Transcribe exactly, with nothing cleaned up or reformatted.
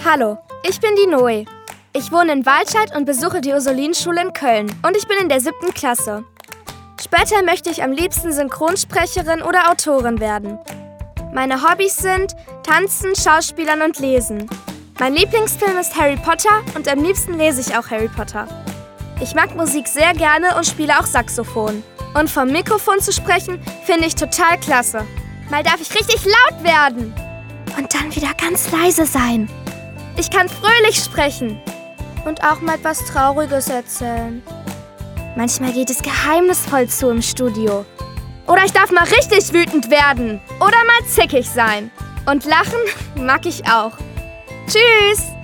Hallo, ich bin die Noe. Ich wohne in Waldscheid und besuche die Ursulinenschule in Köln. Und ich bin in der siebten Klasse. Später möchte ich am liebsten Synchronsprecherin oder Autorin werden. Meine Hobbys sind Tanzen, Schauspielern und Lesen. Mein Lieblingsfilm ist Harry Potter und am liebsten lese ich auch Harry Potter. Ich mag Musik sehr gerne und spiele auch Saxophon. Und vom Mikrofon zu sprechen, finde ich total klasse. Mal darf ich richtig laut werden. Und dann wieder ganz leise sein. Ich kann fröhlich sprechen. Und auch mal etwas Trauriges erzählen. Manchmal geht es geheimnisvoll zu im Studio. Oder ich darf mal richtig wütend werden. Oder mal zickig sein. Und lachen mag ich auch. Tschüss!